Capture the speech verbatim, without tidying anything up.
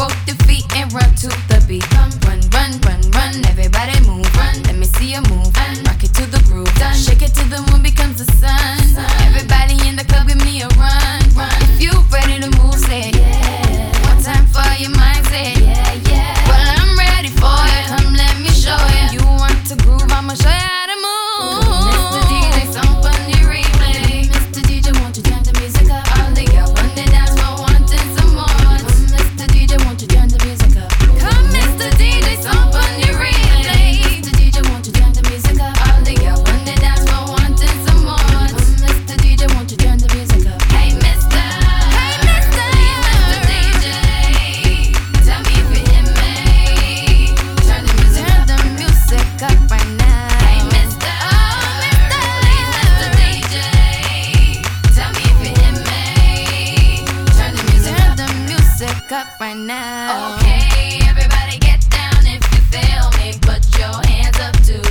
both your feet and run to the beat. Run, run, run, run, run. Everybody move. Run. Let me see you move. Run. Rock it to the groove. Done. Shake it till the moon becomes the sun. sun. Everybody in the club, give me a run. Run. If you ready to move, say yeah. One time for your mind, say yeah, yeah. Well, I'm ready for it. Come, let me show you. You want to groove? I'ma show you how to move. Mister D J, some fun you replay. Mister D J, won't you turn the music up? All the girls on the dance floor wanting some more. Mister D J, won't you turn the music up? Come, Mister D J, some fun you replay. Mister D J, won't you turn the music up? All the girls on the dance floor wanting some more. Mister D J, won't you turn the music up? Hey, Mister, hey, Mister, Mister D J, tell me if you hear me. Turn the music up, turn the music up right now. Hey, Mister, oh, Mister, Mister D J, tell me if you hear me. Turn the music up, turn the music up right now. Okay, everybody get down if you feel me. Put your hands up too.